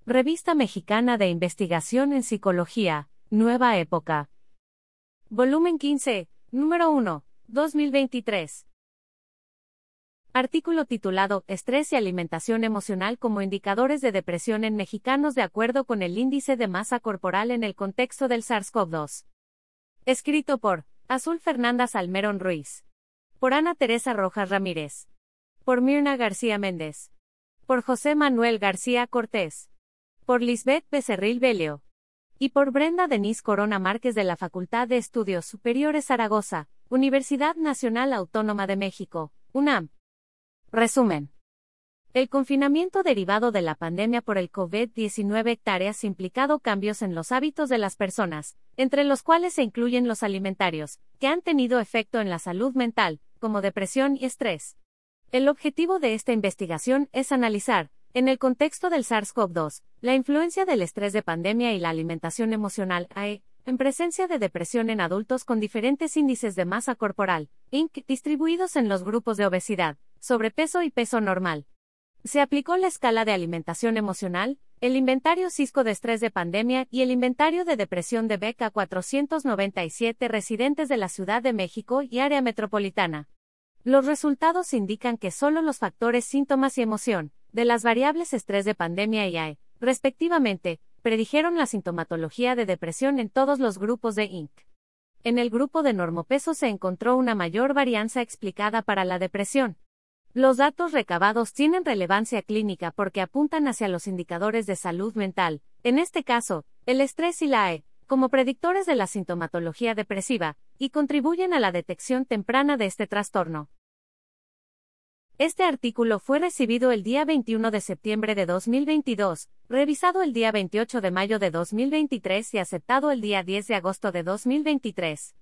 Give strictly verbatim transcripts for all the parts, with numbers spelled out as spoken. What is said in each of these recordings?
Revista Mexicana de Investigación en Psicología, Nueva Época. Volumen quince, número uno, dos mil veintitrés. Artículo titulado Estrés y alimentación emocional como indicadores de depresión en mexicanos de acuerdo con el índice de masa corporal en el contexto del SARS-CoV dos. Escrito por Azul Fernanda Salmerón Ruiz. Por Ana Teresa Rojas Ramírez. Por Mirna García Méndez. Por José Manuel García Cortés. Por Lisbeth Becerril Belio. Y por Brenda Denise Corona Márquez de la Facultad de Estudios Superiores Zaragoza, Universidad Nacional Autónoma de México, UNAM. Resumen. El confinamiento derivado de la pandemia por el COVID diecinueve hectáreas implicado cambios en los hábitos de las personas, entre los cuales se incluyen los alimentarios, que han tenido efecto en la salud mental, como depresión y estrés. El objetivo de esta investigación es analizar, en el contexto del SARS-CoV dos, la influencia del estrés de pandemia y la alimentación emocional A E, en presencia de depresión en adultos con diferentes índices de masa corporal, I N C, distribuidos en los grupos de obesidad, sobrepeso y peso normal. Se aplicó la escala de alimentación emocional, el inventario Cisco de estrés de pandemia y el inventario de depresión de B E C a cuatrocientos noventa y siete residentes de la Ciudad de México y área metropolitana. Los resultados indican que solo los factores síntomas y emoción, de las variables estrés de pandemia y A E, respectivamente, predijeron la sintomatología de depresión en todos los grupos de I N C. En el grupo de normopeso se encontró una mayor varianza explicada para la depresión. Los datos recabados tienen relevancia clínica porque apuntan hacia los indicadores de salud mental, en este caso, el estrés y la A E, como predictores de la sintomatología depresiva, y contribuyen a la detección temprana de este trastorno. Este artículo fue recibido el día veintiuno de septiembre de dos mil veintidós, revisado el día veintiocho de mayo de dos mil veintitrés y aceptado el día diez de agosto de dos mil veintitrés.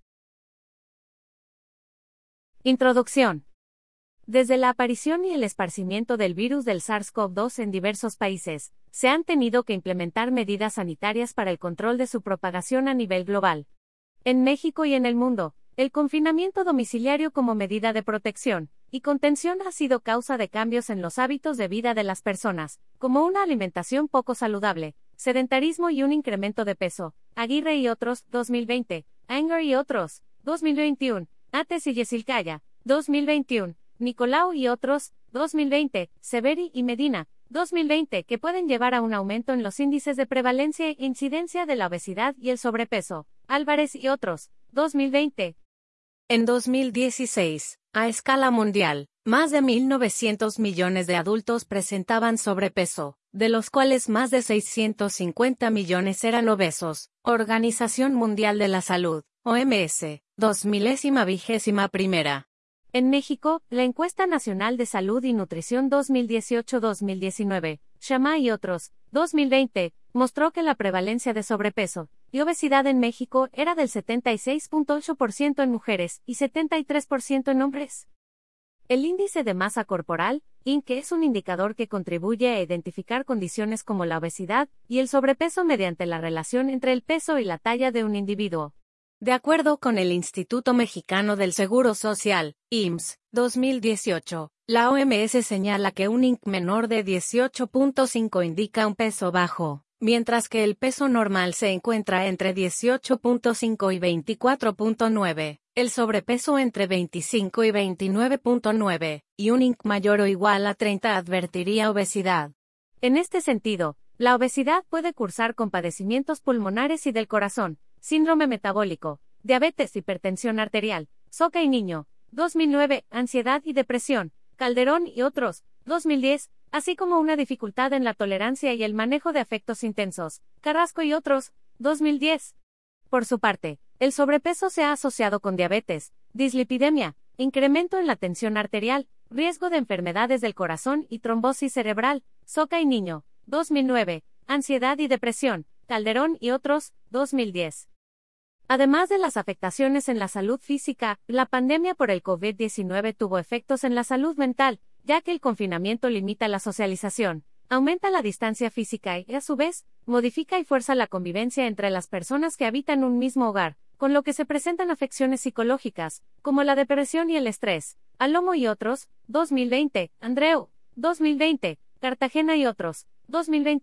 Introducción. Desde la aparición y el esparcimiento del virus del SARS-CoV dos en diversos países, se han tenido que implementar medidas sanitarias para el control de su propagación a nivel global. En México y en el mundo, el confinamiento domiciliario como medida de protección y contención ha sido causa de cambios en los hábitos de vida de las personas, como una alimentación poco saludable, sedentarismo y un incremento de peso. Aguirre y otros, dos mil veinte, Anger y otros, dos mil veintiuno, Ates y Yesilcaya, dos mil veintiuno, Nicolau y otros, dos mil veinte, Severi y Medina, dos mil veinte, que pueden llevar a un aumento en los índices de prevalencia e incidencia de la obesidad y el sobrepeso. Álvarez y otros, dos mil veinte. En dos mil dieciséis, a escala mundial, más de mil novecientos millones de adultos presentaban sobrepeso, de los cuales más de seiscientos cincuenta millones eran obesos. Organización Mundial de la Salud, O M S, dos milésima vigésima primera. En México, la Encuesta Nacional de Salud y Nutrición dos mil dieciocho a dos mil diecinueve, Shama y otros, dos mil veinte, mostró que la prevalencia de sobrepeso y obesidad en México era del setenta y seis punto ocho por ciento en mujeres y setenta y tres por ciento en hombres. El índice de masa corporal, I N C, es un indicador que contribuye a identificar condiciones como la obesidad y el sobrepeso mediante la relación entre el peso y la talla de un individuo. De acuerdo con el Instituto Mexicano del Seguro Social, I M S S, dos mil dieciocho, la O M S señala que un I N C menor de dieciocho punto cinco indica un peso bajo, mientras que el peso normal se encuentra entre dieciocho punto cinco y veinticuatro punto nueve, el sobrepeso entre veinticinco y veintinueve punto nueve, y un I N C mayor o igual a treinta advertiría obesidad. En este sentido, la obesidad puede cursar con padecimientos pulmonares y del corazón, síndrome metabólico, diabetes, hipertensión arterial, Soca y Niño, dos mil nueve, ansiedad y depresión, Calderón y otros, dos mil diez, así como una dificultad en la tolerancia y el manejo de afectos intensos, Carrasco y otros, dos mil diez. Por su parte, el sobrepeso se ha asociado con diabetes, dislipidemia, incremento en la tensión arterial, riesgo de enfermedades del corazón y trombosis cerebral, Soca y Niño, dos mil nueve, ansiedad y depresión, Calderón y otros, dos mil diez. Además de las afectaciones en la salud física, la pandemia por el COVID diecinueve tuvo efectos en la salud mental, ya que el confinamiento limita la socialización, aumenta la distancia física y, a su vez, modifica y fuerza la convivencia entre las personas que habitan un mismo hogar, con lo que se presentan afecciones psicológicas, como la depresión y el estrés. Alomo y otros, dos mil veinte, Andreu, dos mil veinte, Cartagena y otros, dos mil veintiuno,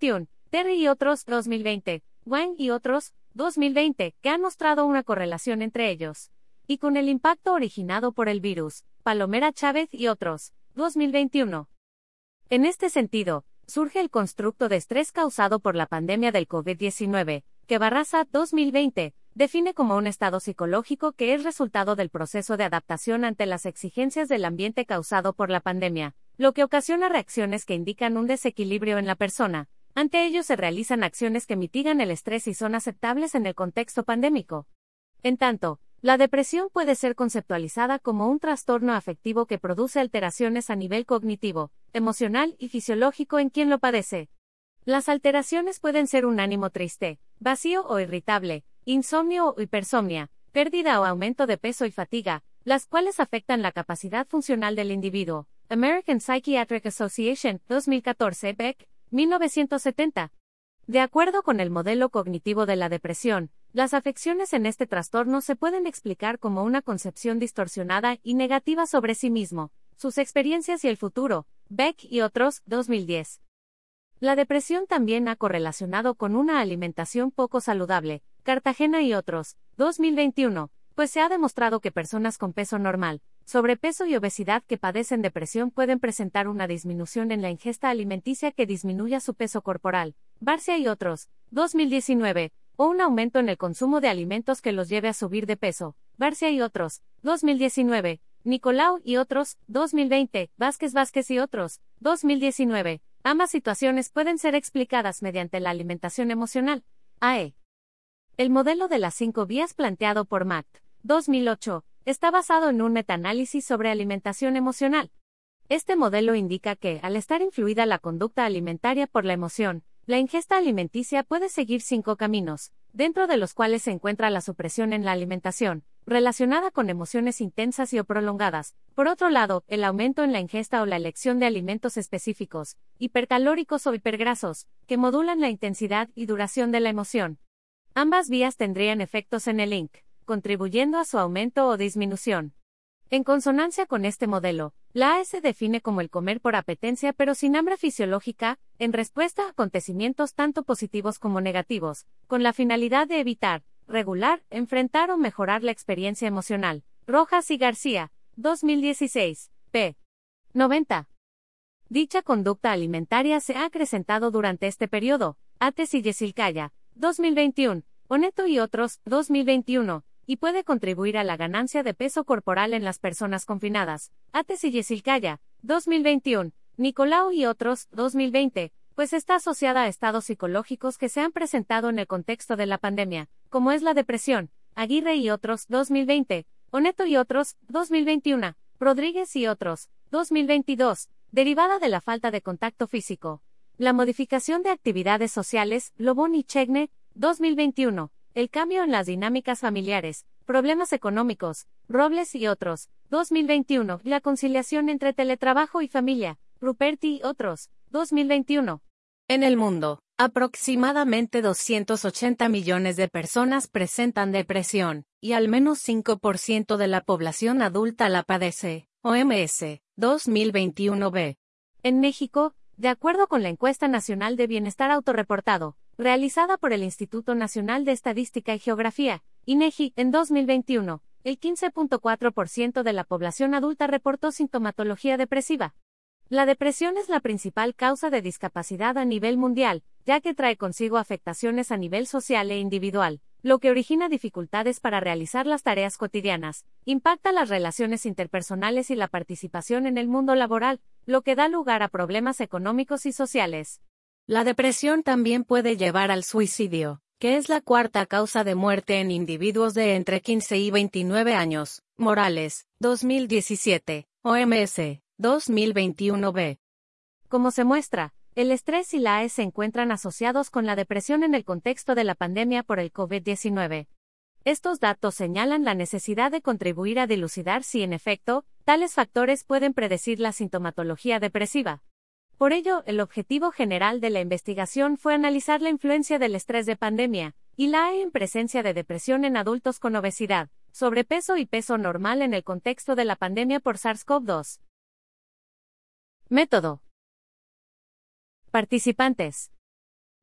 Terry y otros, dos mil veinte, Wang y otros, dos mil veinte, que han mostrado una correlación entre ellos. Y con el impacto originado por el virus, Palomera Chávez y otros, dos mil veintiuno. En este sentido, surge el constructo de estrés causado por la pandemia del COVID diecinueve, que Barraza, dos mil veinte, define como un estado psicológico que es resultado del proceso de adaptación ante las exigencias del ambiente causado por la pandemia, lo que ocasiona reacciones que indican un desequilibrio en la persona. Ante ello se realizan acciones que mitigan el estrés y son aceptables en el contexto pandémico. En tanto, la depresión puede ser conceptualizada como un trastorno afectivo que produce alteraciones a nivel cognitivo, emocional y fisiológico en quien lo padece. Las alteraciones pueden ser un ánimo triste, vacío o irritable, insomnio o hipersomnia, pérdida o aumento de peso y fatiga, las cuales afectan la capacidad funcional del individuo. American Psychiatric Association, dos mil catorce, Beck, mil novecientos setenta. De acuerdo con el modelo cognitivo de la depresión, las afecciones en este trastorno se pueden explicar como una concepción distorsionada y negativa sobre sí mismo, sus experiencias y el futuro. Beck y otros, dos mil diez. La depresión también ha correlacionado con una alimentación poco saludable. Cartagena y otros, dos mil veintiuno, pues se ha demostrado que personas con peso normal, sobrepeso y obesidad que padecen depresión pueden presentar una disminución en la ingesta alimenticia que disminuya su peso corporal. Barcia y otros, dos mil diecinueve, o un aumento en el consumo de alimentos que los lleve a subir de peso. Barcia y otros, dos mil diecinueve, Nicolau y otros, dos mil veinte, Vázquez Vázquez y otros, dos mil diecinueve. Ambas situaciones pueden ser explicadas mediante la alimentación emocional. A E. El modelo de las cinco vías planteado por Mack, dos mil ocho, está basado en un metaanálisis sobre alimentación emocional. Este modelo indica que, al estar influida la conducta alimentaria por la emoción, la ingesta alimenticia puede seguir cinco caminos, dentro de los cuales se encuentra la supresión en la alimentación, relacionada con emociones intensas y o prolongadas. Por otro lado, el aumento en la ingesta o la elección de alimentos específicos, hipercalóricos o hipergrasos, que modulan la intensidad y duración de la emoción. Ambas vías tendrían efectos en el I N C, contribuyendo a su aumento o disminución. En consonancia con este modelo, la A E se define como el comer por apetencia pero sin hambre fisiológica, en respuesta a acontecimientos tanto positivos como negativos, con la finalidad de evitar, regular, enfrentar o mejorar la experiencia emocional. Rojas y García, dos mil dieciséis, p. noventa. Dicha conducta alimentaria se ha acrecentado durante este periodo. Ates y Yesilcaya, dos mil veintiuno, Oneto y otros, dos mil veintiuno, y puede contribuir a la ganancia de peso corporal en las personas confinadas. Ates y Yesilcaya, dos mil veintiuno, Nicolau y otros, dos mil veinte, pues está asociada a estados psicológicos que se han presentado en el contexto de la pandemia, como es la depresión. Aguirre y otros, dos mil veinte, Oneto y otros, dos mil veintiuno, Rodríguez y otros, dos mil veintidós, derivada de la falta de contacto físico. La modificación de actividades sociales, Lobón y Chegne, dos mil veintiuno, el cambio en las dinámicas familiares, problemas económicos, Robles y otros, dos mil veintiuno, la conciliación entre teletrabajo y familia, Ruperti y otros, dos mil veintiuno. En el mundo, aproximadamente doscientos ochenta millones de personas presentan depresión, y al menos cinco por ciento de la población adulta la padece. O M S, dos mil veintiuno b. En México, de acuerdo con la Encuesta Nacional de Bienestar Autorreportado, realizada por el Instituto Nacional de Estadística y Geografía, INEGI, en dos mil veintiuno, el quince punto cuatro por ciento de la población adulta reportó sintomatología depresiva. La depresión es la principal causa de discapacidad a nivel mundial, ya que trae consigo afectaciones a nivel social e individual, lo que origina dificultades para realizar las tareas cotidianas, impacta las relaciones interpersonales y la participación en el mundo laboral, lo que da lugar a problemas económicos y sociales. La depresión también puede llevar al suicidio, que es la cuarta causa de muerte en individuos de entre quince y veintinueve años. Morales, dos mil diecisiete, O M S, dos mil veintiuno b. Como se muestra, el estrés y la A E se encuentran asociados con la depresión en el contexto de la pandemia por el COVID diecinueve. Estos datos señalan la necesidad de contribuir a dilucidar si, en efecto, tales factores pueden predecir la sintomatología depresiva. Por ello, el objetivo general de la investigación fue analizar la influencia del estrés de pandemia y la A E en presencia de depresión en adultos con obesidad, sobrepeso y peso normal en el contexto de la pandemia por SARS-CoV dos. Método. Participantes.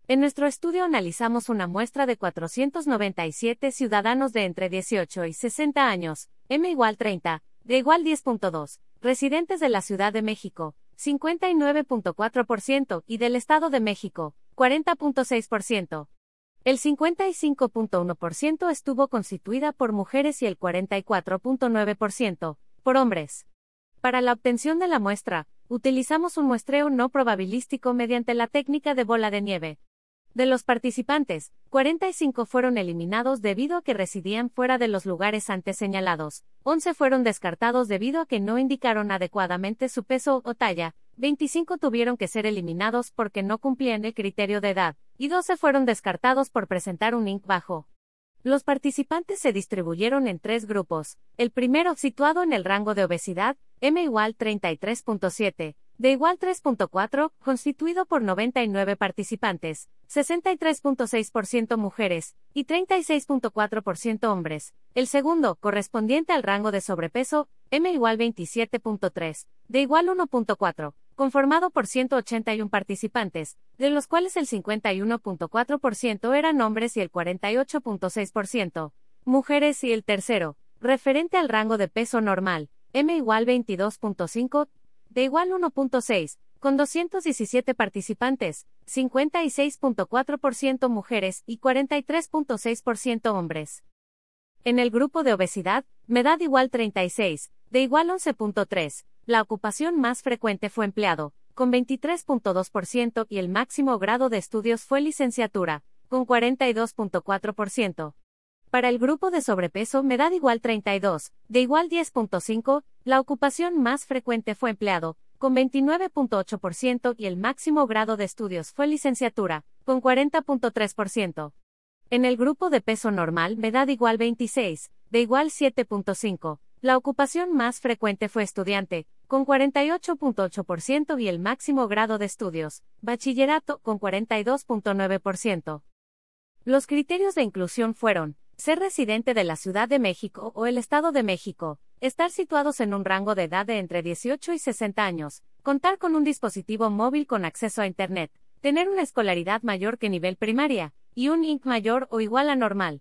En nuestro estudio analizamos una muestra de cuatrocientos noventa y siete ciudadanos de entre dieciocho y sesenta años, M igual treinta, D igual diez punto dos, residentes de la Ciudad de México, cincuenta y nueve punto cuatro por ciento, y del Estado de México, cuarenta punto seis por ciento. El cincuenta y cinco punto uno por ciento estuvo constituida por mujeres y el cuarenta y cuatro punto nueve por ciento, por hombres. Para la obtención de la muestra, utilizamos un muestreo no probabilístico mediante la técnica de bola de nieve. De los participantes, cuarenta y cinco fueron eliminados debido a que residían fuera de los lugares antes señalados, once fueron descartados debido a que no indicaron adecuadamente su peso o talla, veinticinco tuvieron que ser eliminados porque no cumplían el criterio de edad, y doce fueron descartados por presentar un I N C bajo. Los participantes se distribuyeron en tres grupos, el primero situado en el rango de obesidad, M igual treinta y tres punto siete, D igual tres punto cuatro, constituido por noventa y nueve participantes, sesenta y tres punto seis por ciento mujeres, y treinta y seis punto cuatro por ciento hombres. El segundo, correspondiente al rango de sobrepeso, M igual veintisiete punto tres, D igual uno punto cuatro, conformado por ciento ochenta y uno participantes, de los cuales el cincuenta y uno punto cuatro por ciento eran hombres y el cuarenta y ocho punto seis por ciento mujeres, y el tercero, referente al rango de peso normal, M igual veintidós punto cinco, D igual uno punto seis, con doscientos diecisiete participantes, cincuenta y seis punto cuatro por ciento mujeres y cuarenta y tres punto seis por ciento hombres. En el grupo de obesidad, medad igual treinta y seis, D igual once punto tres, la ocupación más frecuente fue empleado, con veintitrés punto dos por ciento, y el máximo grado de estudios fue licenciatura, con cuarenta y dos punto cuatro por ciento. Para el grupo de sobrepeso, medad igual treinta y dos, D igual diez punto cinco, la ocupación más frecuente fue empleado, con veintinueve punto ocho por ciento, y el máximo grado de estudios fue licenciatura, con cuarenta punto tres por ciento. En el grupo de peso normal, medad igual veintiséis, D igual siete punto cinco, la ocupación más frecuente fue estudiante, con cuarenta y ocho punto ocho por ciento, y el máximo grado de estudios, bachillerato, con cuarenta y dos punto nueve por ciento. Los criterios de inclusión fueron: ser residente de la Ciudad de México o el Estado de México, estar situados en un rango de edad de entre dieciocho y sesenta años, contar con un dispositivo móvil con acceso a Internet, tener una escolaridad mayor que nivel primaria, y un I N C mayor o igual a normal.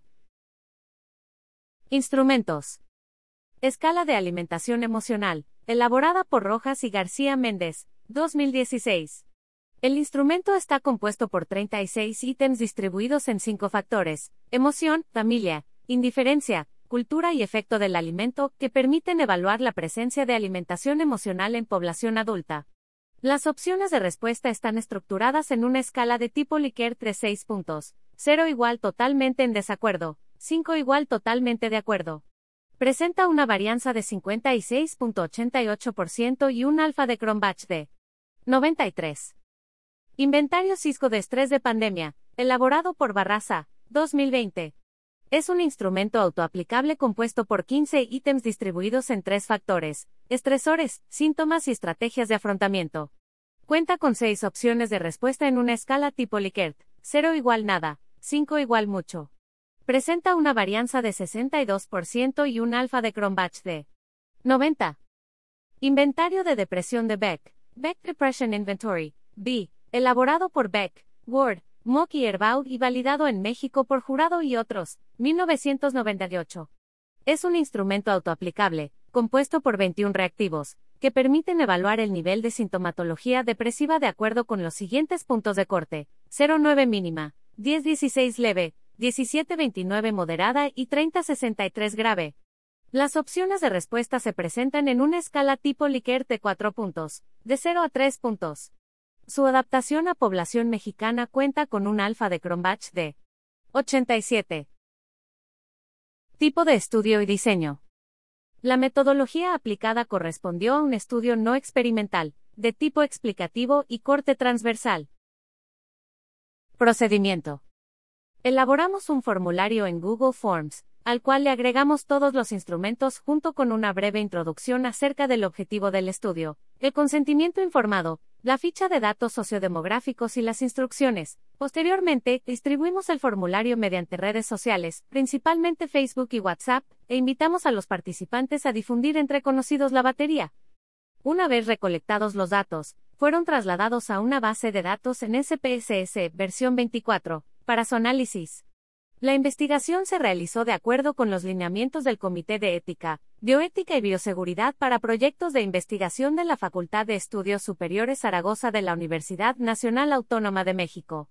Instrumentos. Escala de alimentación emocional, elaborada por Rojas y García Méndez, dos mil dieciséis. El instrumento está compuesto por treinta y seis ítems distribuidos en cinco factores: emoción, familia, indiferencia, cultura y efecto del alimento, que permiten evaluar la presencia de alimentación emocional en población adulta. Las opciones de respuesta están estructuradas en una escala de tipo Likert de seis puntos, cero igual totalmente en desacuerdo, cinco igual totalmente de acuerdo. Presenta una varianza de cincuenta y seis punto ochenta y ocho por ciento y un alfa de Cronbach de noventa y tres. Inventario Cisco de estrés de pandemia, elaborado por Barraza, dos mil veinte. Es un instrumento autoaplicable compuesto por quince ítems distribuidos en tres factores: estresores, síntomas y estrategias de afrontamiento. Cuenta con seis opciones de respuesta en una escala tipo Likert, cero igual nada, cinco igual mucho. Presenta una varianza de sesenta y dos por ciento y un alfa de Cronbach de noventa. Inventario de depresión de Beck, Beck Depression Inventory, B, elaborado por Beck, Ward, Mock y Herbaud y validado en México por Jurado y otros, mil novecientos noventa y ocho. Es un instrumento autoaplicable, compuesto por veintiún reactivos, que permiten evaluar el nivel de sintomatología depresiva de acuerdo con los siguientes puntos de corte: cero nueve mínima, diez dieciséis leve, diecisiete veintinueve moderada y treinta sesenta y tres grave. Las opciones de respuesta se presentan en una escala tipo Likert de cuatro puntos, de cero a tres puntos. Su adaptación a población mexicana cuenta con un alfa de Cronbach de ochenta y siete. Tipo de estudio y diseño. La metodología aplicada correspondió a un estudio no experimental, de tipo explicativo y corte transversal. Procedimiento. Elaboramos un formulario en Google Forms, al cual le agregamos todos los instrumentos junto con una breve introducción acerca del objetivo del estudio, el consentimiento informado, la ficha de datos sociodemográficos y las instrucciones. Posteriormente, distribuimos el formulario mediante redes sociales, principalmente Facebook y WhatsApp, e invitamos a los participantes a difundir entre conocidos la batería. Una vez recolectados los datos, fueron trasladados a una base de datos en S P S S versión veinticuatro, para su análisis. La investigación se realizó de acuerdo con los lineamientos del Comité de Ética, Bioética y Bioseguridad para Proyectos de Investigación de la Facultad de Estudios Superiores Zaragoza de la Universidad Nacional Autónoma de México.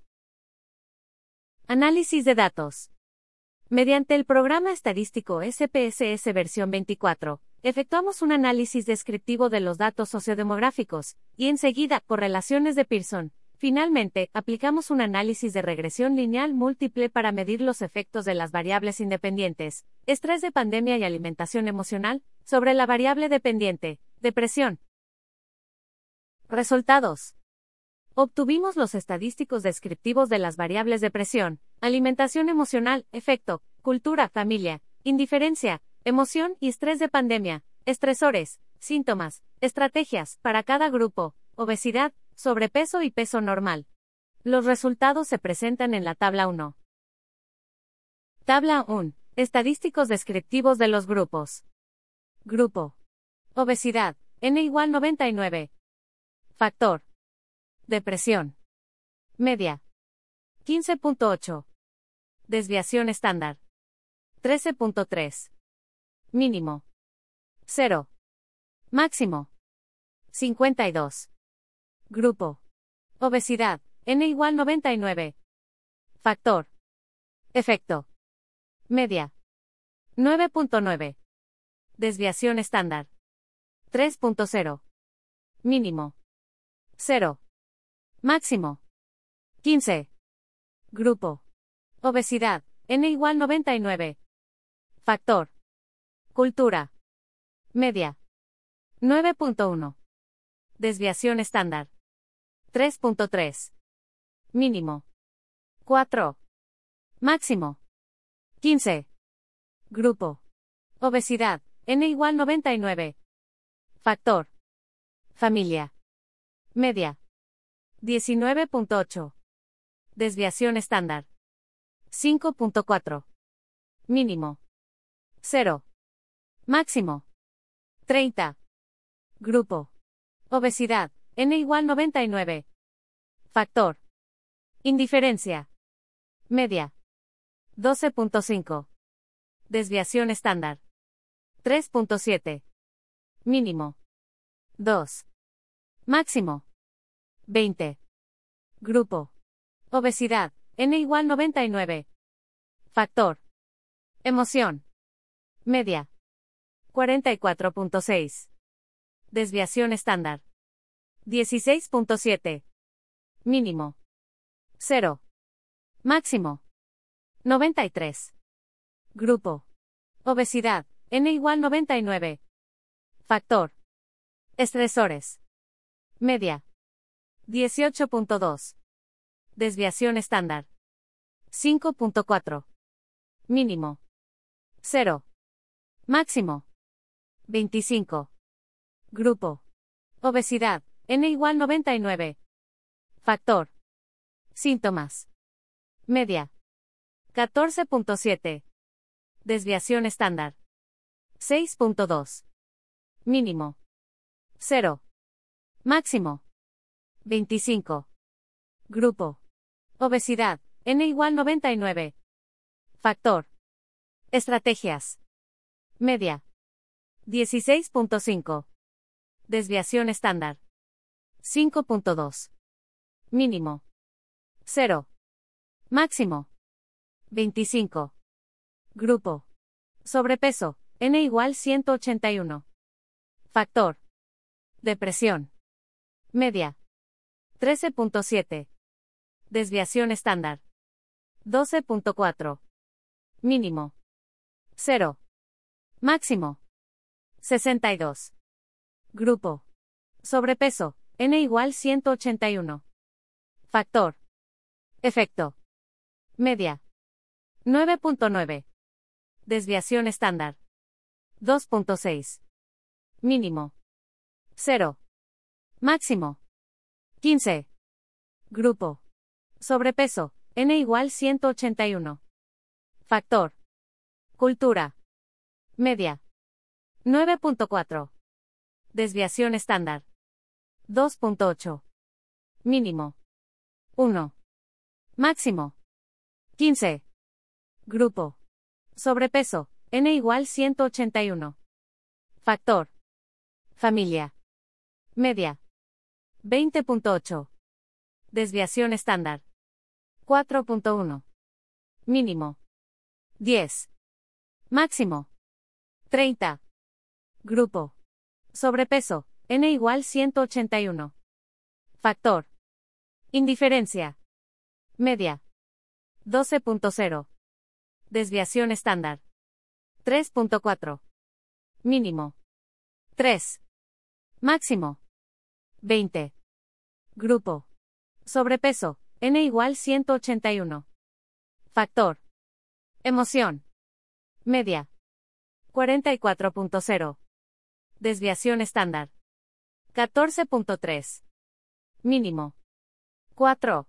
Análisis de datos. Mediante el programa estadístico S P S S versión veinticuatro, efectuamos un análisis descriptivo de los datos sociodemográficos, y enseguida, correlaciones de Pearson. Finalmente, aplicamos un análisis de regresión lineal múltiple para medir los efectos de las variables independientes, estrés de pandemia y alimentación emocional, sobre la variable dependiente, depresión. Resultados. Obtuvimos los estadísticos descriptivos de las variables depresión, alimentación emocional, efecto, cultura, familia, indiferencia, emoción y estrés de pandemia, estresores, síntomas, estrategias, para cada grupo, obesidad, sobrepeso y peso normal. Los resultados se presentan en la tabla uno. Tabla uno. Estadísticos descriptivos de los grupos. Grupo. Obesidad, N igual noventa y nueve. Factor. Depresión. Media. quince punto ocho. Desviación estándar. trece punto tres. Mínimo. cero. Máximo. cincuenta y dos. Grupo. Obesidad, N igual noventa y nueve. Factor. Efecto. Media. nueve punto nueve. Desviación estándar. tres punto cero. Mínimo. cero. Máximo. quince. Grupo. Obesidad, N igual noventa y nueve. Factor. Cultura. Media. nueve punto uno. Desviación estándar. tres punto tres. Mínimo. cuatro. Máximo. quince. Grupo. Obesidad, N igual noventa y nueve. Factor. Familia. Media. diecinueve punto ocho. Desviación estándar. cinco punto cuatro. Mínimo. cero. Máximo. treinta. Grupo. Obesidad, N igual noventa y nueve. Factor. Indiferencia. Media. doce punto cinco. Desviación estándar. tres punto siete. Mínimo. dos. Máximo. veinte. Grupo. Obesidad, N igual noventa y nueve. Factor. Emoción. Media. cuarenta y cuatro punto seis. Desviación estándar. dieciséis punto siete. Mínimo. cero. Máximo. noventa y tres. Grupo. Obesidad, N igual noventa y nueve. Factor. Estresores. Media. dieciocho punto dos. Desviación estándar. cinco punto cuatro. Mínimo. cero. Máximo. veinticinco. Grupo. Obesidad, N igual noventa y nueve. Factor. Síntomas. Media. catorce punto siete. Desviación estándar. seis punto dos. Mínimo. cero. Máximo. veinticinco. Grupo. Obesidad, N igual noventa y nueve. Factor. Estrategias. Media. dieciséis punto cinco. Desviación estándar. cinco punto dos. Mínimo. cero. Máximo. veinticinco. Grupo. Sobrepeso, N igual ciento ochenta y uno. Factor. Depresión. Media. trece punto siete. Desviación estándar. doce punto cuatro. Mínimo. cero. Máximo. sesenta y dos. Grupo. Sobrepeso, N igual ciento ochenta y uno. Factor. Efecto. Media. nueve punto nueve. Desviación estándar. dos punto seis. Mínimo. cero. Máximo. quince. Grupo. Sobrepeso, N igual ciento ochenta y uno. Factor. Cultura. Media. nueve punto cuatro. Desviación estándar. dos punto ocho. Mínimo. uno. Máximo. quince. Grupo. Sobrepeso. N igual ciento ochenta y uno. Factor. Familia. Media. veinte punto ocho. Desviación estándar. cuatro punto uno. Mínimo. diez. Máximo. treinta. Grupo. Sobrepeso. N igual ciento ochenta y uno. Factor. Indiferencia. Media. doce punto cero. Desviación estándar. tres punto cuatro. Mínimo. tres. Máximo. veinte. Grupo. Sobrepeso. N igual ciento ochenta y uno. Factor. Emoción. Media. cuarenta y cuatro punto cero. Desviación estándar. catorce punto tres. Mínimo. cuatro.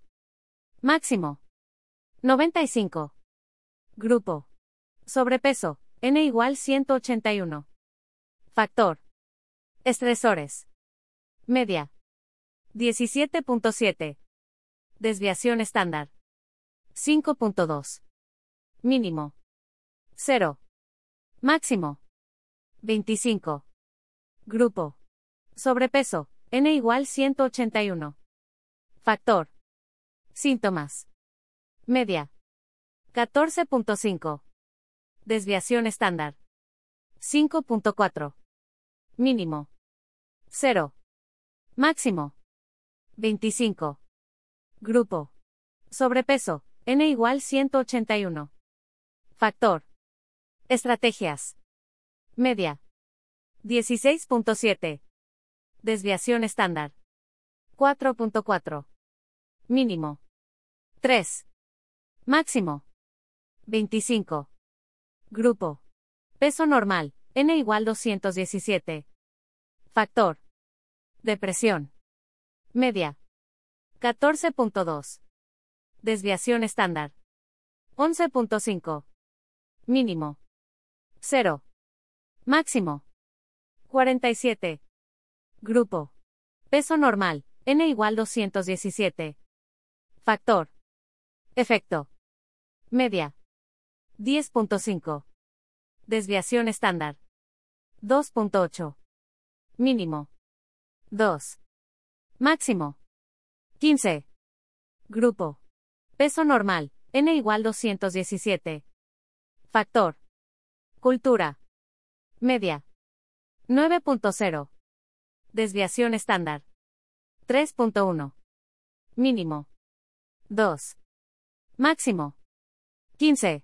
Máximo. noventa y cinco. Grupo. Sobrepeso. N igual ciento ochenta y uno. Factor. Estresores. Media. diecisiete punto siete. Desviación estándar. cinco punto dos. Mínimo. cero. Máximo. veinticinco. Grupo. Sobrepeso. N igual ciento ochenta y uno. Factor. Síntomas. Media. catorce punto cinco. Desviación estándar. cinco punto cuatro. Mínimo. cero. Máximo. veinticinco. Grupo. Sobrepeso. N igual ciento ochenta y uno. Factor. Estrategias. Media. dieciséis punto siete. Desviación estándar. cuatro punto cuatro. Mínimo. tres. Máximo. veinticinco. Grupo. Peso normal. N igual doscientos diecisiete. Factor. Depresión. Media. catorce punto dos. Desviación estándar. once punto cinco. Mínimo. cero. Máximo. cuarenta y siete. Grupo. Peso normal. N igual doscientos diecisiete. Factor. Efecto. Media. diez punto cinco. Desviación estándar. dos punto ocho. Mínimo. dos. Máximo. quince. Grupo. Peso normal. N igual doscientos diecisiete. Factor. Cultura. Media. nueve punto cero. Desviación estándar. tres punto uno. Mínimo. dos. Máximo. quince.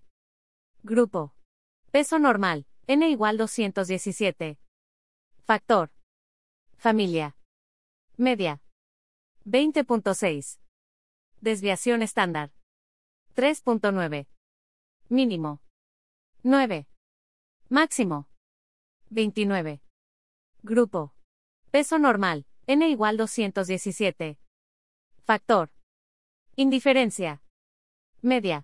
Grupo. Peso normal. N igual doscientos diecisiete. Factor. Familia. Media. veinte punto seis. Desviación estándar. tres punto nueve. Mínimo. nueve. Máximo. veintinueve. Grupo. Peso normal. N igual doscientos diecisiete. Factor. Indiferencia. Media.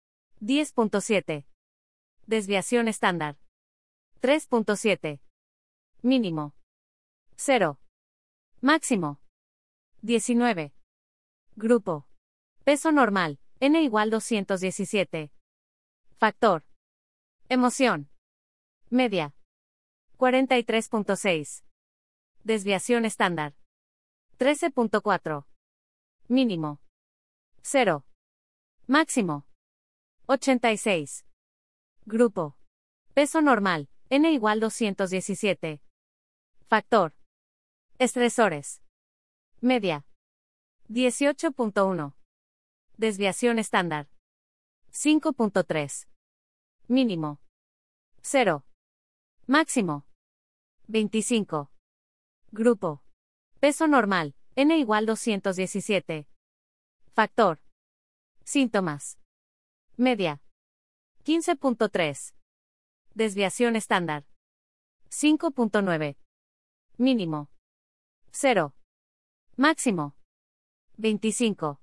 diez punto siete. Desviación estándar. tres punto siete. Mínimo. cero. Máximo. diecinueve. Grupo. Peso normal. N igual doscientos diecisiete. Factor. Emoción. Media. cuarenta y tres punto seis. Desviación estándar. trece punto cuatro. Mínimo. cero. Máximo. ochenta y seis. Grupo. Peso normal. N igual doscientos diecisiete. Factor. Estresores. Media. dieciocho punto uno. Desviación estándar. cinco punto tres. Mínimo. cero. Máximo. veinticinco. Grupo. Peso normal. N igual doscientos diecisiete. Factor. Síntomas. Media. quince punto tres. Desviación estándar. cinco punto nueve. Mínimo. cero. Máximo. veinticinco.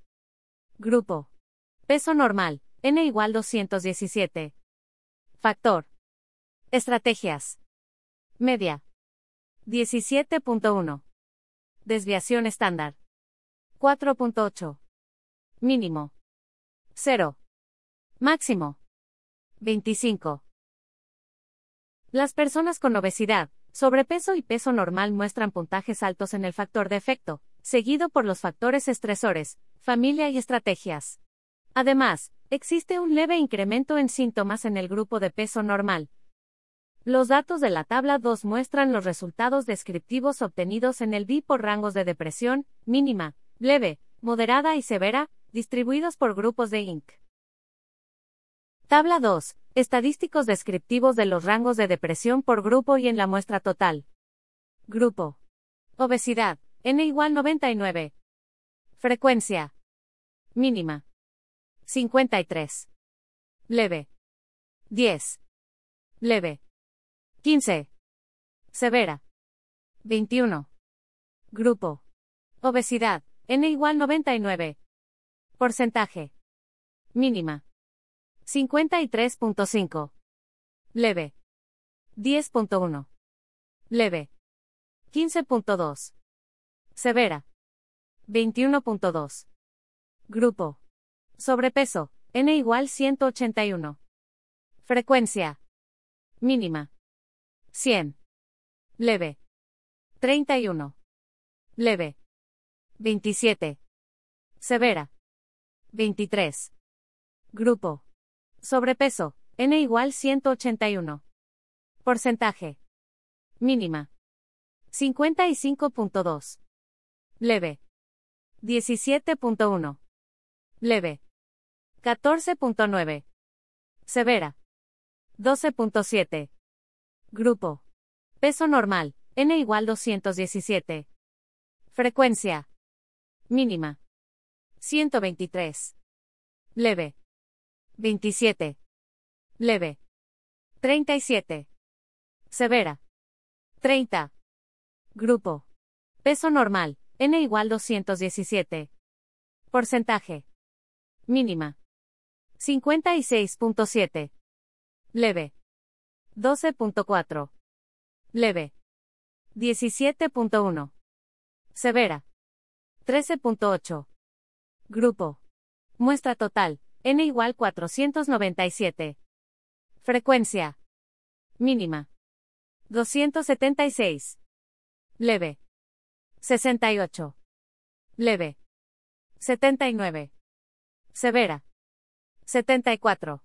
Grupo. Peso normal. N igual doscientos diecisiete. Factor. Estrategias. Media. diecisiete punto uno. Desviación estándar. cuatro punto ocho. Mínimo. cero. Máximo. veinticinco. Las personas con obesidad, sobrepeso y peso normal muestran puntajes altos en el factor de efecto, seguido por los factores estresores, familia y estrategias. Además, existe un leve incremento en síntomas en el grupo de peso normal. Los datos de la tabla dos muestran los resultados descriptivos obtenidos en el B I por rangos de depresión, mínima, leve, moderada y severa, distribuidos por grupos de I N C. Tabla dos. Estadísticos descriptivos de los rangos de depresión por grupo y en la muestra total. Grupo. Obesidad, N igual noventa y nueve. Frecuencia. Mínima. cincuenta y tres. Leve. diez. Leve. quince. Severa. veintiuno. Grupo. Obesidad, N igual noventa y nueve. Porcentaje. Mínima. cincuenta y tres punto cinco. Leve. diez punto uno. Leve. quince punto dos. Severa. veintiuno punto dos. Grupo. Sobrepeso, N igual ciento ochenta y uno. Frecuencia. Mínima. cien. Leve. treinta y uno. Leve. veintisiete. Severa. veintitrés. Grupo. Sobrepeso, N igual ciento ochenta y uno. Porcentaje. Mínima. cincuenta y cinco punto dos. Leve. diecisiete punto uno. Leve. catorce punto nueve. Severa. doce punto siete. Grupo. Peso normal, N igual doscientos diecisiete. Frecuencia. Mínima. ciento veintitrés. Leve. veintisiete. Leve. treinta y siete. Severa. treinta. Grupo. Peso normal, N igual doscientos diecisiete. Porcentaje. Mínima. cincuenta y seis punto siete. Leve. doce punto cuatro. Leve. diecisiete punto uno. Severa. trece punto ocho. Grupo. Muestra total, N igual cuatrocientos noventa y siete. Frecuencia. Mínima. doscientos setenta y seis. Leve. sesenta y ocho. Leve. setenta y nueve. Severa. setenta y cuatro.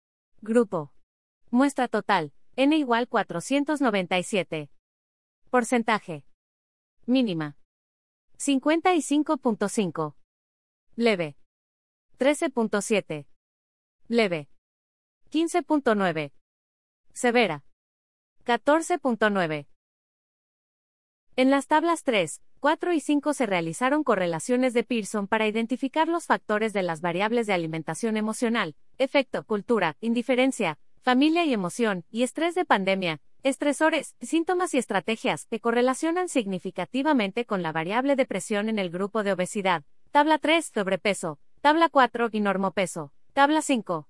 Grupo. Muestra total, N igual cuatrocientos noventa y siete. Porcentaje. Mínima. cincuenta y cinco punto cinco. Leve. trece punto siete. Leve. quince punto nueve. Severa. catorce punto nueve. En las tablas tres, cuatro y cinco se realizaron correlaciones de Pearson para identificar los factores de las variables de alimentación emocional, efecto, cultura, indiferencia, familia y emoción, y estrés de pandemia, estresores, síntomas y estrategias que correlacionan significativamente con la variable depresión en el grupo de obesidad. Tabla tres, sobrepeso. Tabla cuatro, y normopeso. Tabla cinco.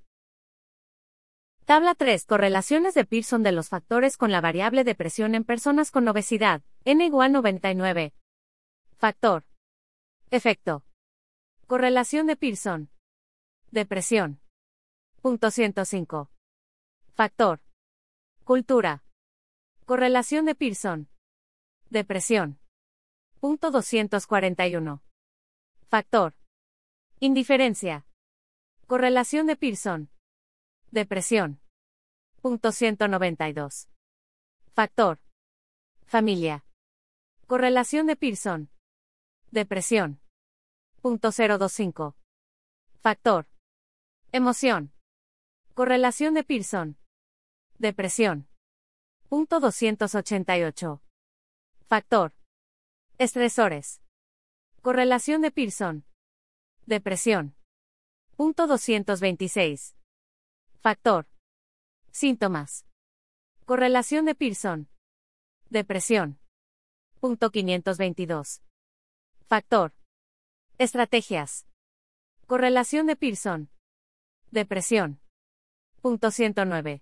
Tabla tres. Correlaciones de Pearson de los factores con la variable depresión en personas con obesidad, N igual noventa y nueve. Factor. Efecto. Correlación de Pearson. Depresión. Punto ciento cinco. Factor. Cultura. Correlación de Pearson. Depresión. Punto doscientos cuarenta y uno. Factor. Indiferencia. Correlación de Pearson. Depresión. Punto ciento noventa y dos. Factor. Familia. Correlación de Pearson. Depresión. Punto cero veinticinco. Factor. Emoción. Correlación de Pearson. Depresión. Punto doscientos ochenta y ocho. Factor. Estresores. Correlación de Pearson. Depresión. Punto doscientos veintiséis. Factor. Síntomas. Correlación de Pearson. Depresión. Punto quinientos veintidós. Factor. Estrategias. Correlación de Pearson. Depresión. Punto ciento nueve.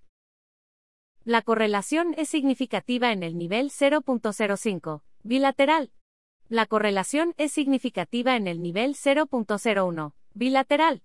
La correlación es significativa en el nivel cero punto cero cinco, bilateral. La correlación es significativa en el nivel cero punto cero uno, bilateral.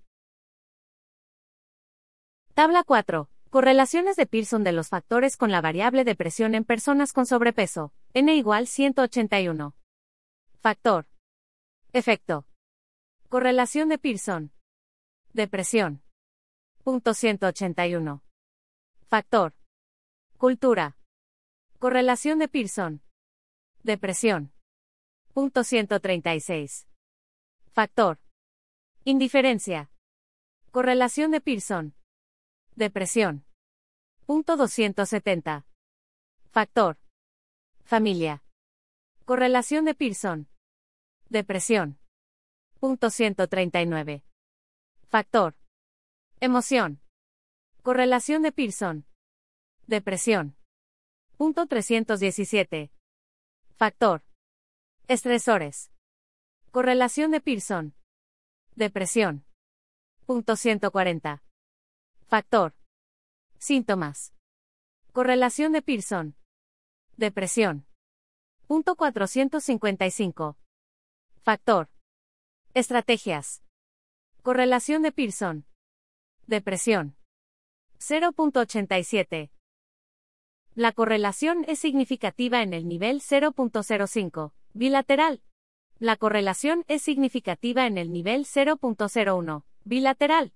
Tabla cuatro. Correlaciones de Pearson de los factores con la variable de presión en personas con sobrepeso, N igual ciento ochenta y uno. Factor. Efecto. Correlación de Pearson. Depresión. Punto ciento ochenta y uno. Factor. Cultura. Correlación de Pearson. Depresión. Punto ciento treinta y seis. Factor. Indiferencia. Correlación de Pearson. Depresión. Punto doscientos setenta. Factor. Familia. Correlación de Pearson. Depresión. Punto ciento treinta y nueve. Factor. Emoción. Correlación de Pearson. Depresión. Punto trescientos diecisiete. Factor. Estresores. Correlación de Pearson. Depresión. Punto ciento cuarenta. Factor. Síntomas. Correlación de Pearson. Depresión. Punto cuatrocientos cincuenta y cinco. Factor. Estrategias. Correlación de Pearson. Depresión. cero punto ochenta y siete. La correlación es significativa en el nivel cero punto cero cinco, bilateral. La correlación es significativa en el nivel cero punto cero uno, bilateral.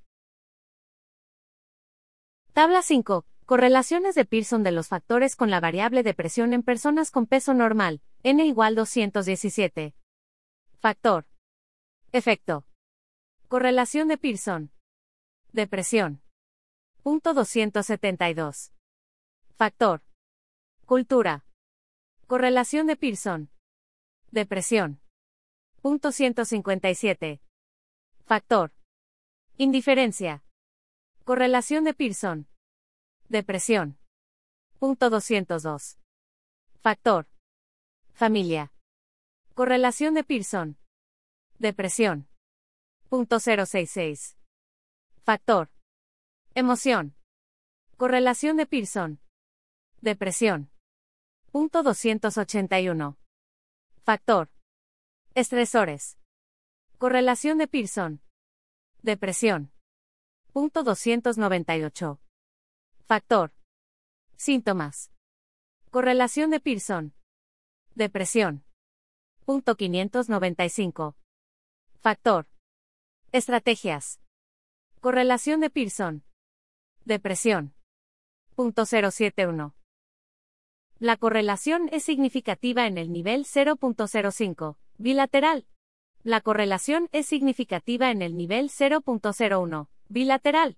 Tabla cinco. Correlaciones de Pearson de los factores con la variable de presión en personas con peso normal, N igual doscientos diecisiete. Factor. Efecto. Correlación de Pearson. Depresión. Punto doscientos setenta y dos. Factor. Cultura. Correlación de Pearson. Depresión. Punto ciento cincuenta y siete. Factor. Indiferencia. Correlación de Pearson. Depresión. Punto doscientos dos. Factor. Familia. Correlación de Pearson. Depresión. Punto cero sesenta y seis. Factor. Emoción. Correlación de Pearson. Depresión. Punto doscientos ochenta y uno. Factor. Estresores. Correlación de Pearson. Depresión. Punto doscientos noventa y ocho. Factor. Síntomas. Correlación de Pearson. Depresión. Punto quinientos noventa y cinco. Factor. Estrategias. Correlación de Pearson. Depresión. Punto cero setenta y uno. La correlación es significativa en el nivel cero punto cero cinco, bilateral. La correlación es significativa en el nivel cero punto cero uno, bilateral.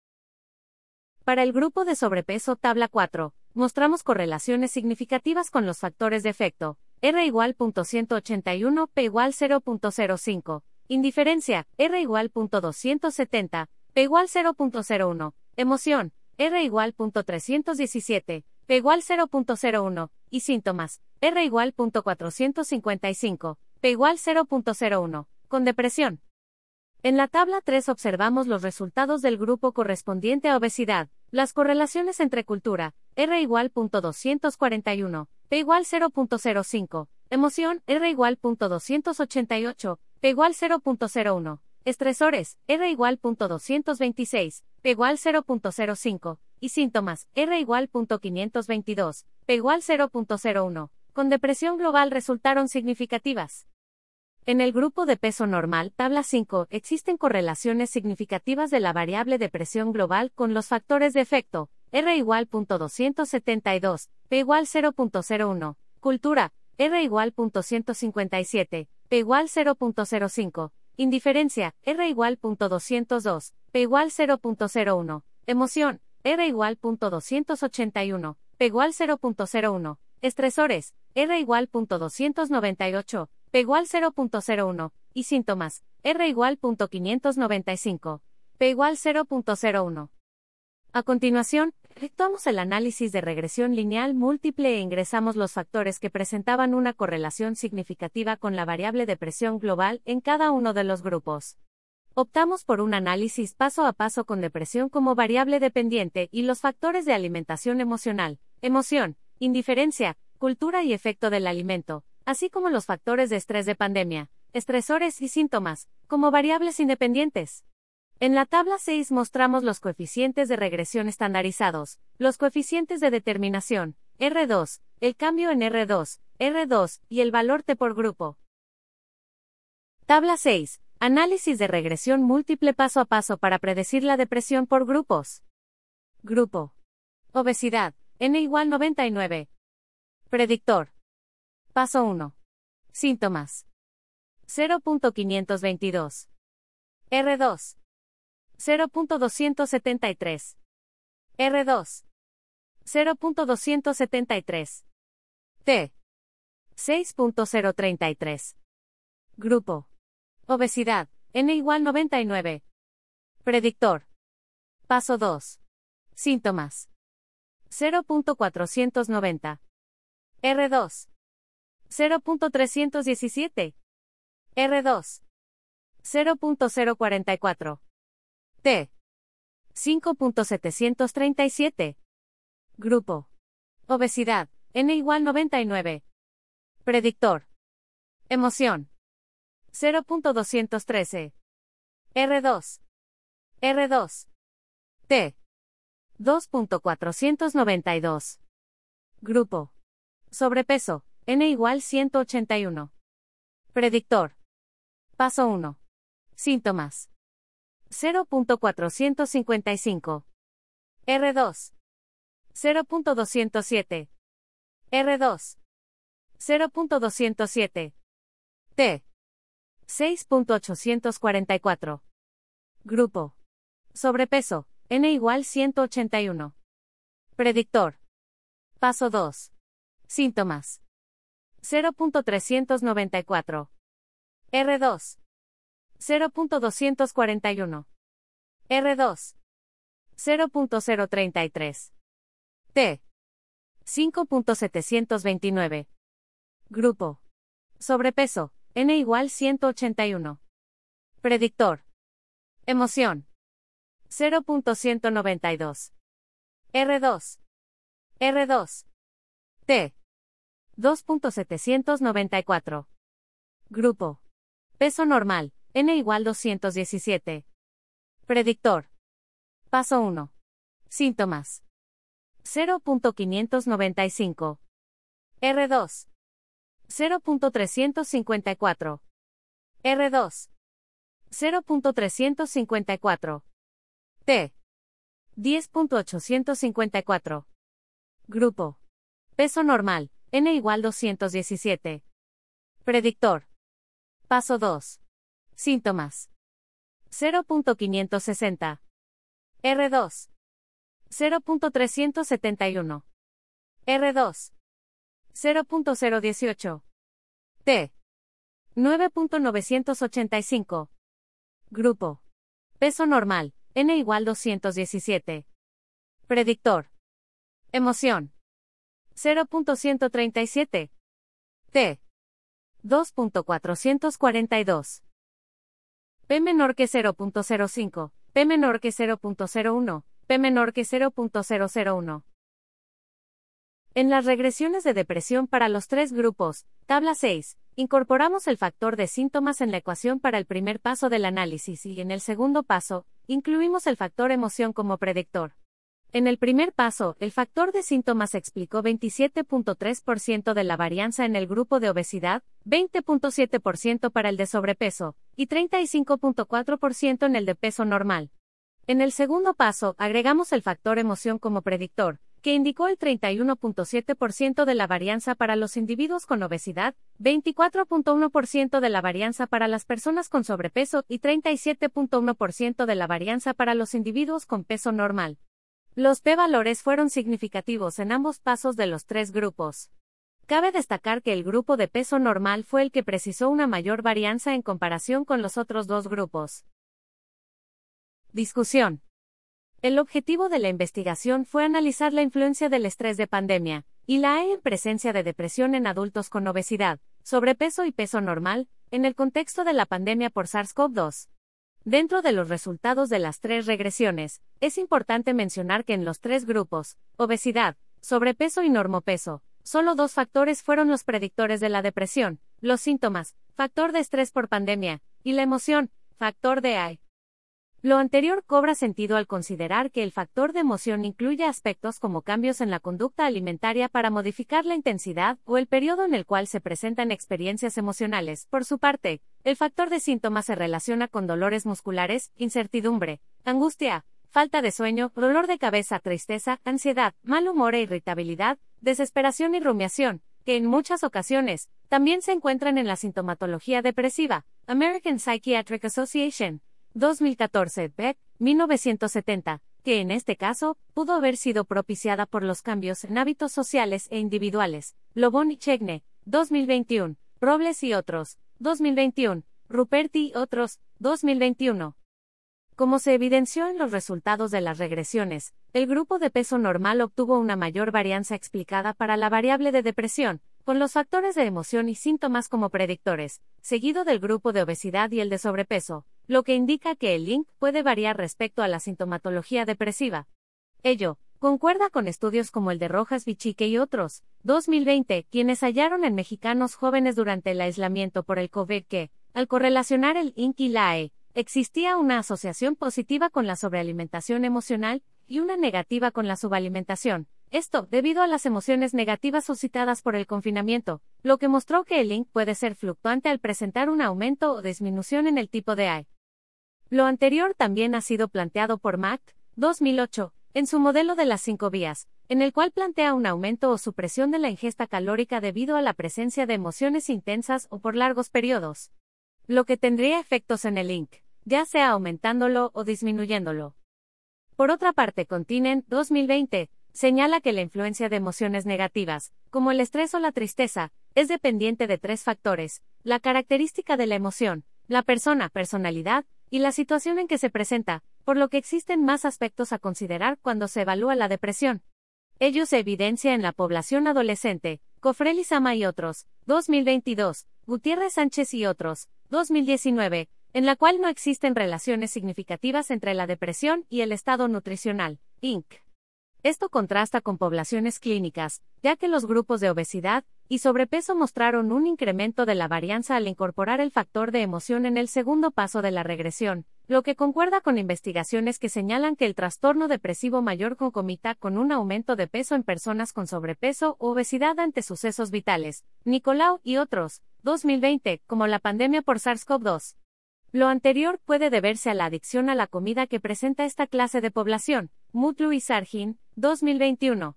Para el grupo de sobrepeso tabla cuatro, mostramos correlaciones significativas con los factores de efecto, R igual punto ciento ochenta y uno, P igual cero punto cero cinco, indiferencia, R igual punto doscientos setenta, P igual cero punto cero uno, emoción, R igual punto trescientos diecisiete, P igual cero punto cero uno, y síntomas, R igual punto cuatrocientos cincuenta y cinco, P igual cero punto cero uno, con depresión. En la tabla tres observamos los resultados del grupo correspondiente a obesidad, las correlaciones entre cultura, R igual punto doscientos cuarenta y uno, P igual cero punto cero cinco, emoción, R igual punto doscientos ochenta y ocho, P igual cero punto cero uno, estresores, R igual punto doscientos veintiséis, P igual cero punto cero cinco, y síntomas, R igual punto quinientos veintidós, P igual cero punto cero uno, con depresión global resultaron significativas. En el grupo de peso normal, tabla cinco, existen correlaciones significativas de la variable de presión global con los factores de efecto, R igual punto doscientos setenta y dos, P igual cero punto cero uno, cultura, R igual punto ciento cincuenta y siete, P igual cero punto cero cinco, indiferencia, R igual punto doscientos dos, P igual cero punto cero uno, emoción, R igual punto doscientos ochenta y uno, P igual cero punto cero uno, estresores, R igual punto doscientos noventa y ocho, P igual cero punto cero uno, y síntomas, R igual punto quinientos noventa y cinco, P igual cero punto cero uno. A continuación, efectuamos el análisis de regresión lineal múltiple e ingresamos los factores que presentaban una correlación significativa con la variable de presión global en cada uno de los grupos. Optamos por un análisis paso a paso con depresión como variable dependiente y los factores de alimentación emocional, emoción, indiferencia, cultura y efecto del alimento, así como los factores de estrés de pandemia, estresores y síntomas, como variables independientes. En la tabla seis mostramos los coeficientes de regresión estandarizados, los coeficientes de determinación, R dos, el cambio en R dos, R dos, y el valor T por grupo. Tabla seis. Análisis de regresión múltiple paso a paso para predecir la depresión por grupos. Grupo. Obesidad, N igual noventa y nueve. Predictor. Paso uno. Síntomas. cero punto quinientos veintidós. R dos. cero punto doscientos setenta y tres. R dos. cero punto doscientos setenta y tres. T. seis punto cero treinta y tres. Grupo. Obesidad, N igual noventa y nueve. Predictor. Paso dos. Síntomas. cero punto cuatrocientos noventa. R dos. cero punto trescientos diecisiete. R dos. cero punto cero cuarenta y cuatro. T. cinco punto setecientos treinta y siete. Grupo. Obesidad, N igual noventa y nueve. Predictor. Emoción. cero punto doscientos trece. R dos. R dos. T. dos punto cuatrocientos noventa y dos. Grupo. Sobrepeso, N igual ciento ochenta y uno. Predictor. Paso uno. Síntomas. cero punto cuatrocientos cincuenta y cinco. R dos. cero punto doscientos siete. R dos. cero punto doscientos siete. T. seis punto ochocientos cuarenta y cuatro. Grupo. Sobrepeso, N igual ciento ochenta y uno. Predictor. Paso dos. Síntomas. cero punto trescientos noventa y cuatro. R dos. cero punto doscientos cuarenta y uno. R dos. cero punto cero treinta y tres. T. cinco punto setecientos veintinueve. Grupo. Sobrepeso, N igual ciento ochenta y uno. Predictor. Emoción. cero punto ciento noventa y dos. R dos. R dos. T. dos punto setecientos noventa y cuatro. Grupo. Peso normal, N igual doscientos diecisiete. Predictor. Paso uno. Síntomas. cero punto quinientos noventa y cinco. R dos. cero punto trescientos cincuenta y cuatro. R dos. cero punto trescientos cincuenta y cuatro. T. diez punto ochocientos cincuenta y cuatro. Grupo. Peso normal, N igual doscientos diecisiete. Predictor. Paso dos. Síntomas. cero punto quinientos sesenta. R dos. cero punto trescientos setenta y uno. R dos. cero punto cero dieciocho. T. nueve punto novecientos ochenta y cinco. Grupo. Peso normal, N igual doscientos diecisiete. Predictor. Emoción. cero punto ciento treinta y siete. T. dos punto cuatrocientos cuarenta y dos. P menor que cero punto cero cinco, P menor que cero punto cero uno, P menor que cero punto cero cero uno. En las regresiones de depresión para los tres grupos, tabla seis, incorporamos el factor de síntomas en la ecuación para el primer paso del análisis y en el segundo paso, incluimos el factor emoción como predictor. En el primer paso, el factor de síntomas explicó veintisiete punto tres por ciento de la varianza en el grupo de obesidad, veinte punto siete por ciento para el de sobrepeso, y treinta y cinco punto cuatro por ciento en el de peso normal. En el segundo paso, agregamos el factor emoción como predictor, que indicó el treinta y uno punto siete por ciento de la varianza para los individuos con obesidad, veinticuatro punto uno por ciento de la varianza para las personas con sobrepeso y treinta y siete punto uno por ciento de la varianza para los individuos con peso normal. Los p-valores fueron significativos en ambos pasos de los tres grupos. Cabe destacar que el grupo de peso normal fue el que precisó una mayor varianza en comparación con los otros dos grupos. Discusión. El objetivo de la investigación fue analizar la influencia del estrés de pandemia y la E en presencia de depresión en adultos con obesidad, sobrepeso y peso normal, en el contexto de la pandemia por SARS CoV dos. Dentro de los resultados de las tres regresiones, es importante mencionar que en los tres grupos, obesidad, sobrepeso y normopeso, solo dos factores fueron los predictores de la depresión: los síntomas, factor de estrés por pandemia, y la emoción, factor de A I. Lo anterior cobra sentido al considerar que el factor de emoción incluye aspectos como cambios en la conducta alimentaria para modificar la intensidad o el periodo en el cual se presentan experiencias emocionales. Por su parte, el factor de síntomas se relaciona con dolores musculares, incertidumbre, angustia, falta de sueño, dolor de cabeza, tristeza, ansiedad, mal humor e irritabilidad, desesperación y rumiación, que en muchas ocasiones también se encuentran en la sintomatología depresiva. American Psychiatric Association. dos mil catorce, Beck, mil novecientos setenta, que en este caso, pudo haber sido propiciada por los cambios en hábitos sociales e individuales. Lobón y Chegne, dos mil veintiuno, Robles y otros, dos mil veintiuno, Ruperti y otros, dos mil veintiuno. Como se evidenció en los resultados de las regresiones, el grupo de peso normal obtuvo una mayor varianza explicada para la variable de depresión, con los factores de emoción y síntomas como predictores, seguido del grupo de obesidad y el de sobrepeso, lo que indica que el link puede variar respecto a la sintomatología depresiva. Ello concuerda con estudios como el de Rojas Vichique y otros, dos mil veinte, quienes hallaron en mexicanos jóvenes durante el aislamiento por el COVID que, al correlacionar el I N C y la A E, existía una asociación positiva con la sobrealimentación emocional y una negativa con la subalimentación. Esto, debido a las emociones negativas suscitadas por el confinamiento, lo que mostró que el link puede ser fluctuante al presentar un aumento o disminución en el tipo de A I. Lo anterior también ha sido planteado por Macht, dos mil ocho, en su modelo de las cinco vías, en el cual plantea un aumento o supresión de la ingesta calórica debido a la presencia de emociones intensas o por largos periodos, lo que tendría efectos en el link, ya sea aumentándolo o disminuyéndolo. Por otra parte, Continent, dos mil veinte, señala que la influencia de emociones negativas, como el estrés o la tristeza, es dependiente de tres factores: la característica de la emoción, la persona, personalidad, y la situación en que se presenta, por lo que existen más aspectos a considerar cuando se evalúa la depresión. Ello se evidencia en la población adolescente, Cofrelli Sama y otros, dos mil veintidós, Gutiérrez Sánchez y otros, dos mil diecinueve, en la cual no existen relaciones significativas entre la depresión y el estado nutricional, inc. Esto contrasta con poblaciones clínicas, ya que los grupos de obesidad y sobrepeso mostraron un incremento de la varianza al incorporar el factor de emoción en el segundo paso de la regresión, lo que concuerda con investigaciones que señalan que el trastorno depresivo mayor concomita con un aumento de peso en personas con sobrepeso u obesidad ante sucesos vitales. Nicolau y otros, dos mil veinte, como la pandemia por SARS-CoV dos. Lo anterior puede deberse a la adicción a la comida que presenta esta clase de población. Mutlu y Sargin, dos mil veintiuno.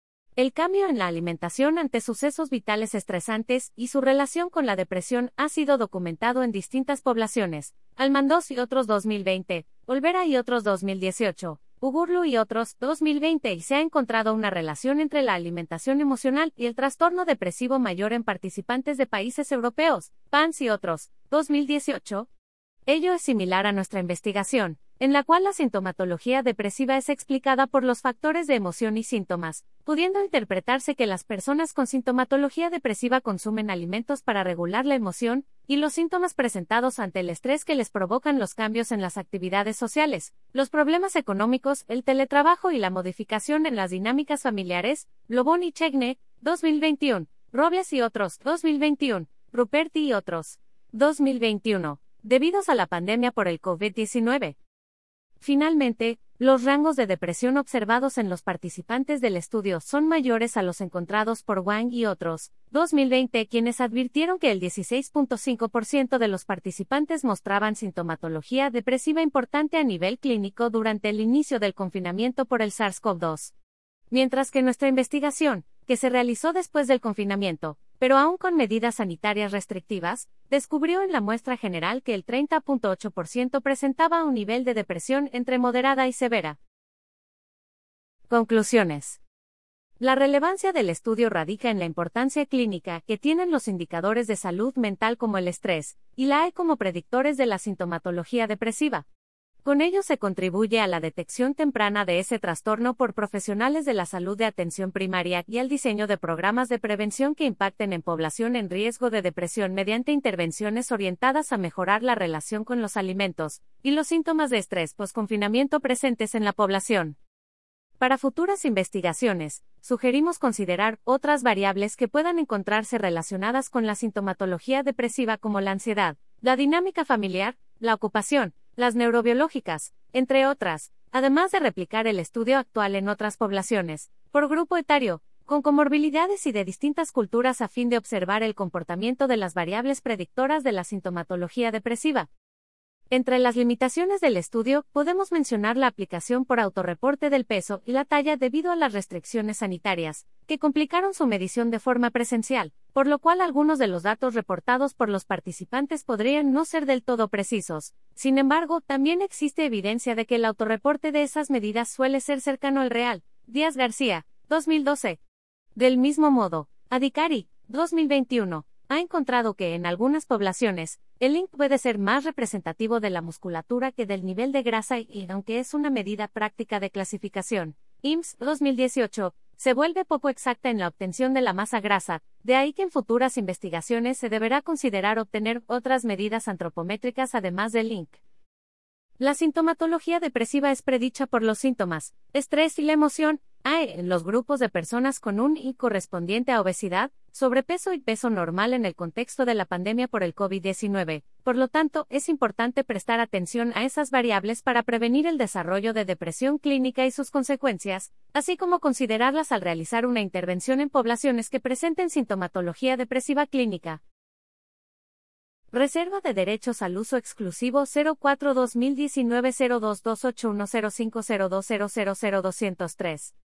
El cambio en la alimentación ante sucesos vitales estresantes y su relación con la depresión ha sido documentado en distintas poblaciones. Almandos y otros, dos mil veinte, Olvera y otros, dos mil dieciocho, Ugurlu y otros, dos mil veinte, y se ha encontrado una relación entre la alimentación emocional y el trastorno depresivo mayor en participantes de países europeos. Pans y otros, dos mil dieciocho. Ello es similar a nuestra investigación, en la cual la sintomatología depresiva es explicada por los factores de emoción y síntomas, pudiendo interpretarse que las personas con sintomatología depresiva consumen alimentos para regular la emoción y los síntomas presentados ante el estrés que les provocan los cambios en las actividades sociales, los problemas económicos, el teletrabajo y la modificación en las dinámicas familiares. Lobón y Chegne, dos mil veintiuno, Robles y otros, dos mil veintiuno, Ruperti y otros, dos mil veintiuno, debidos a la pandemia por el COVID diecinueve. Finalmente, los rangos de depresión observados en los participantes del estudio son mayores a los encontrados por Wang y otros, dos mil veinte, quienes advirtieron que el dieciséis punto cinco por ciento de los participantes mostraban sintomatología depresiva importante a nivel clínico durante el inicio del confinamiento por el SARS-CoV dos. Mientras que nuestra investigación, que se realizó después del confinamiento, pero aún con medidas sanitarias restrictivas, descubrió en la muestra general que el treinta punto ocho por ciento presentaba un nivel de depresión entre moderada y severa. Conclusiones. La relevancia del estudio radica en la importancia clínica que tienen los indicadores de salud mental como el estrés y la A E como predictores de la sintomatología depresiva. Con ello se contribuye a la detección temprana de ese trastorno por profesionales de la salud de atención primaria y al diseño de programas de prevención que impacten en población en riesgo de depresión mediante intervenciones orientadas a mejorar la relación con los alimentos y los síntomas de estrés posconfinamiento presentes en la población. Para futuras investigaciones, sugerimos considerar otras variables que puedan encontrarse relacionadas con la sintomatología depresiva como la ansiedad, la dinámica familiar, la ocupación, las neurobiológicas, entre otras, además de replicar el estudio actual en otras poblaciones, por grupo etario, con comorbilidades y de distintas culturas a fin de observar el comportamiento de las variables predictoras de la sintomatología depresiva. Entre las limitaciones del estudio, podemos mencionar la aplicación por autorreporte del peso y la talla debido a las restricciones sanitarias, que complicaron su medición de forma presencial, por lo cual algunos de los datos reportados por los participantes podrían no ser del todo precisos. Sin embargo, también existe evidencia de que el autorreporte de esas medidas suele ser cercano al real. Díaz García, dos mil doce. Del mismo modo, Adhikari, dos mil veintiuno, ha encontrado que en algunas poblaciones, el I N C puede ser más representativo de la musculatura que del nivel de grasa y, aunque es una medida práctica de clasificación, I M S S dos mil dieciocho, se vuelve poco exacta en la obtención de la masa grasa, de ahí que en futuras investigaciones se deberá considerar obtener otras medidas antropométricas además del I N C. La sintomatología depresiva es predicha por los síntomas, estrés y la emoción, A E en los grupos de personas con un I correspondiente a obesidad, sobrepeso y peso normal en el contexto de la pandemia por el COVID diecinueve. Por lo tanto, es importante prestar atención a esas variables para prevenir el desarrollo de depresión clínica y sus consecuencias, así como considerarlas al realizar una intervención en poblaciones que presenten sintomatología depresiva clínica. Reserva de derechos al uso exclusivo cero cuatro dos mil diecinueve cero dos dos ocho uno cero cinco cero dos cero cero cero dos cero tres.